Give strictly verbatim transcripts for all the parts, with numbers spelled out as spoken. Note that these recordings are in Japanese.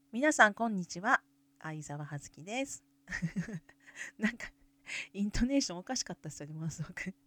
皆さんこんにちは。相沢葉月です。なんかイントネーションおかしかったですよね、ものすごく。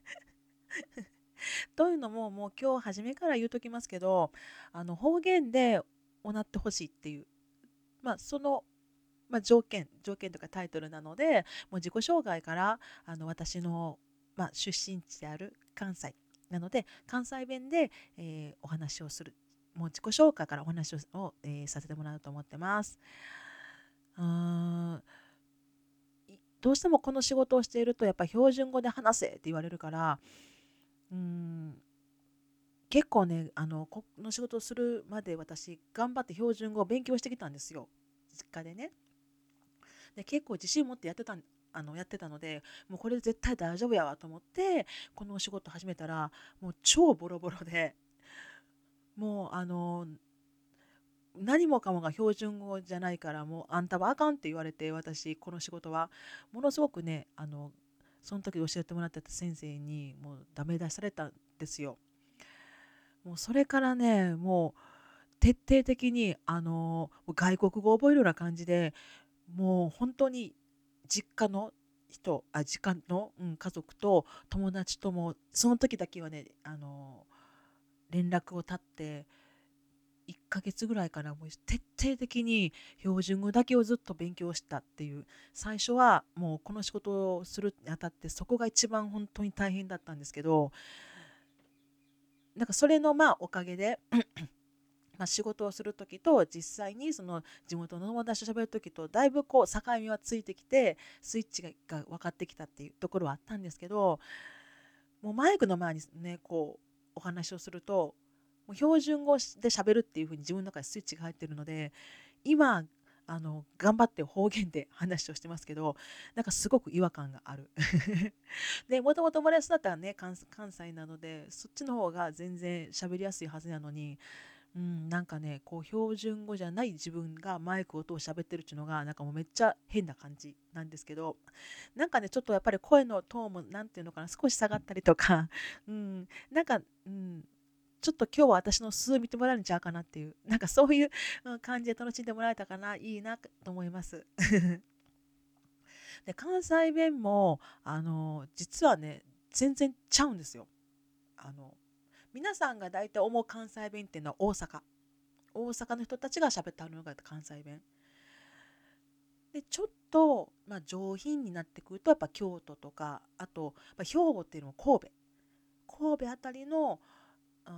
というのも、もう今日初めから言うときますけど、あの方言でおなってほしいっていう、まあ、その、まあ、条件、条件とかタイトルなので、もう自己紹介からあの私の、まあ、出身地である関西なので、関西弁で、えーお話をする。もう自己紹介からお話を、えーさせてもらうと思ってます。うーんどうしてもこの仕事をしているとやっぱ標準語で話せって言われるからうーん結構ねあのこの仕事をするまで私頑張って標準語を勉強してきたんですよ、実家でね。で結構自信持ってやってたあのやってたので、もうこれで絶対大丈夫やわと思ってこのお仕事始めたらもう超ボロボロで、もうあの何もかもが標準語じゃないからもうあんたはあかんって言われて、私この仕事はものすごくねあのその時教えてもらってた先生にもうダメ出しされたんですよ。もうそれからねもう徹底的にあの外国語を覚えるような感じで、もう本当に実家の人あ実家の、うん、家族と友達ともその時だけはねあの連絡を絶っていっかげつぐらいからもう徹底的に標準語だけをずっと勉強したっていう。最初はもうこの仕事をするにあたってそこが一番本当に大変だったんですけど、なんかそれのまあおかげでまあ仕事をする時と実際にその地元の友達と喋る時とだいぶこう境目はついてきてスイッチがが分かってきたっていうところはあったんですけど、もうマイクの前にねこうお話をするともう標準語で喋るっていう風に自分の中でスイッチが入ってるので、今あの頑張って方言で話をしてますけど、なんかすごく違和感がある。でもともと生まれ育ったらね関関西なのでそっちの方が全然喋りやすいはずなのに、うん、なんかねこう標準語じゃない自分がマイクを通して喋ってるっていうのがなんかもうめっちゃ変な感じなんですけど、なんかねちょっとやっぱり声のトーンもなんていうのかな少し下がったりとか、うん、なんか、うん、ちょっと今日は私の素を見てもらえるんちゃうかなっていう、なんかそういううん感じで楽しんでもらえたかないいなと思います。で関西弁もあの実はね全然ちゃうんですよ。あの皆さんが大体思う関西弁っていうのは大阪大阪の人たちが喋ってはるのが関西弁で、ちょっと、まあ、上品になってくるとやっぱ京都とかあと、まあ、兵庫っていうのも神戸神戸あたりの、うん、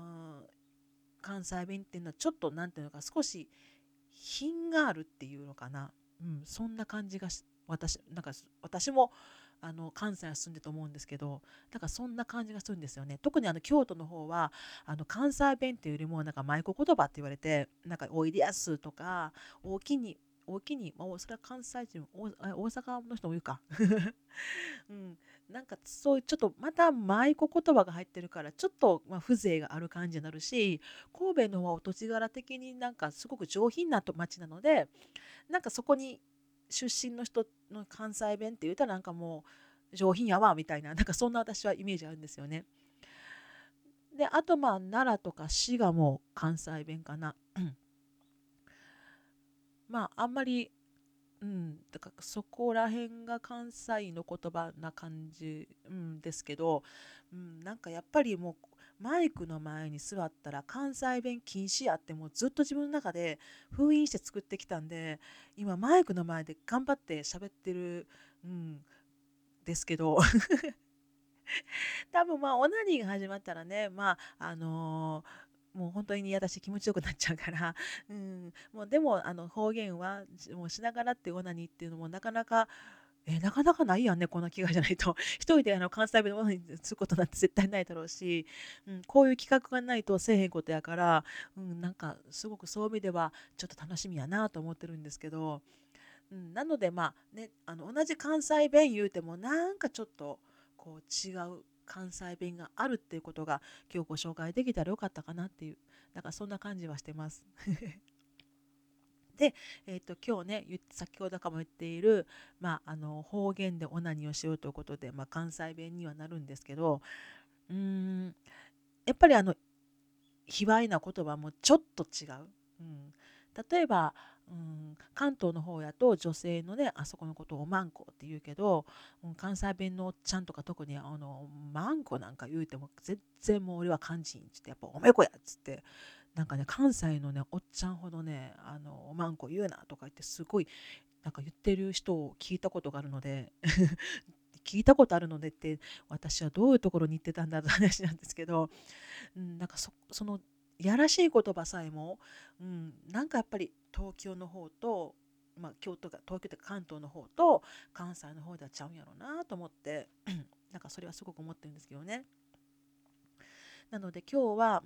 関西弁っていうのはちょっとなんていうのか少し品があるっていうのかな、うん、そんな感じがし私なんか私もあの関西に住んでと思うんですけど、なんかそんな感じがするんですよね。特にあの京都の方はあの関西弁っていうよりもなんか舞子言葉って言われて、なんかおいでやすとか大きに大きに、まあ、それは関西人大大阪の人も言うか、うん、なんかそういうちょっとまた舞子言葉が入ってるからちょっとまあ風情がある感じになるし、神戸の方はお土地柄的になんかすごく上品なと町なので、なんかそこに出身の人の関西弁って言ったらなんかもう上品やわみたいな、なんかそんな私はイメージあるんですよね。であとまあ奈良とか滋賀も関西弁かな。まああんまり、うん、だからそこら辺が関西の言葉な感じ、うん、ですけど、うん、なんかやっぱりもうマイクの前に座ったら関西弁禁止やってもうずっと自分の中で封印して作ってきたんで、今マイクの前で頑張って喋ってる、うん、ですけど、多分まあオナニーが始まったらね、まああのーもう本当に私気持ちよくなっちゃうから、うん、もうでもあの方言はもうしながらってオナニーっていうのもなかなかえーなかなかないやんね、こんな機会じゃないと。一人であの関西弁のオナニーすることなんて絶対ないだろうし、うん、こういう企画がないとせえへんことやから、うん、なんかすごくそういう意味ではちょっと楽しみやなと思ってるんですけど、うん、なのでまあね、あの同じ関西弁言うてもなんかちょっとこう違う関西弁があるっていうことが今日ご紹介できたらよかったかなっていう、なんかそんな感じはしてます。で、えー、と今日ね言って先ほどかも言っている、まあ、あの方言でオナニーをしようということで、まあ、関西弁にはなるんですけど、うーんやっぱりあの卑猥な言葉もちょっと違う、うん、例えば、 うん、関東の方やと女性のね、あそこのことをマンコって言うけど、うん、関西弁のおっちゃんとか特にあのマンコなんか言うても全然もう俺は肝心っつって、やっぱおめこやっつって、なんかね、関西のねおっちゃんほどね、あのマンコ言うなとか言ってすごいなんか言ってる人を聞いたことがあるので聞いたことあるのでって私はどういうところに行ってたんだって話なんですけど、うん、なんかそそのやらしい言葉さえも、うん、なんかやっぱり東京の方と、まあ、京都が東京とか関東の方と関西の方ではちゃうんやろうなと思ってなんかそれはすごく思ってるんですけどね。なので今日は、うん、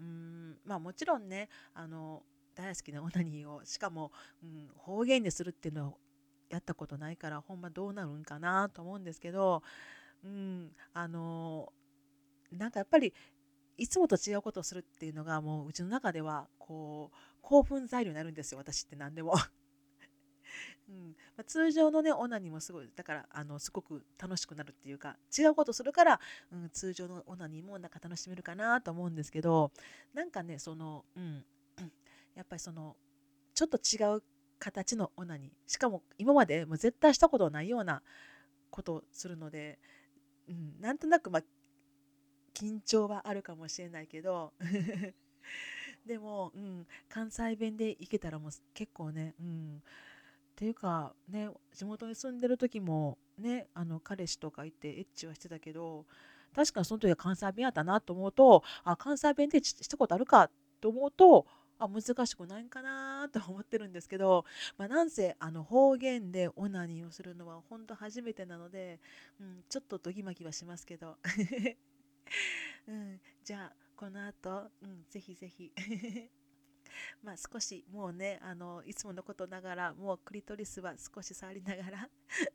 まあもちろんね、あの大好きなオナニーをしかも、うん、方言でするっていうのはやったことないからほんまどうなるんかなと思うんですけど、うん、あのなんかやっぱりいつもと違うことをするっていうのがもううちの中ではこう興奮材料になるんですよ、私って何でも。うんまあ、通常のねオナニーもすごいだからあのすごく楽しくなるっていうか違うことするから、うん、通常のオナニーもなんか楽しめるかなと思うんですけど、なんかねその、うん、やっぱりそのちょっと違う形のオナニーしかも今までもう絶対したことないようなことをするので、うん、なんとなくまあ緊張はあるかもしれないけどでも、うん、関西弁で行けたらもう結構ね、うん、っていうかね、地元に住んでる時もね、あの彼氏とかいてエッチはしてたけど、確かにその時は関西弁やったなと思うと、あ、関西弁でエッチしたことあるかと思うと、あ、難しくないんかなと思ってるんですけど、まあ、なんせあの方言でオナニーをするのは本当初めてなので、うん、ちょっとドギマギはしますけど、うん、じゃあこの後、うん、ぜひぜひまあ少しもうねあのいつものことながらもうクリトリスは少し触りながら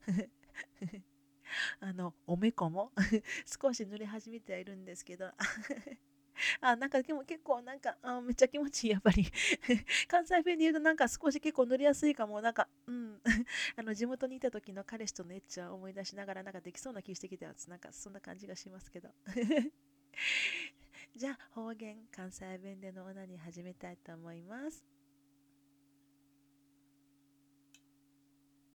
あのおめこも少し濡れ始めてはいるんですけどあなんかでも結構なんかあめっちゃ気持ちいいやっぱり関西弁で言うとなんか少し結構濡れやすいかもなんかうんあの地元にいた時の彼氏とのエッチは思い出しながらなんかできそうな気してきたやつなんかそんな感じがしますけどじゃあ方言関西弁でのオナニー始めたいと思います。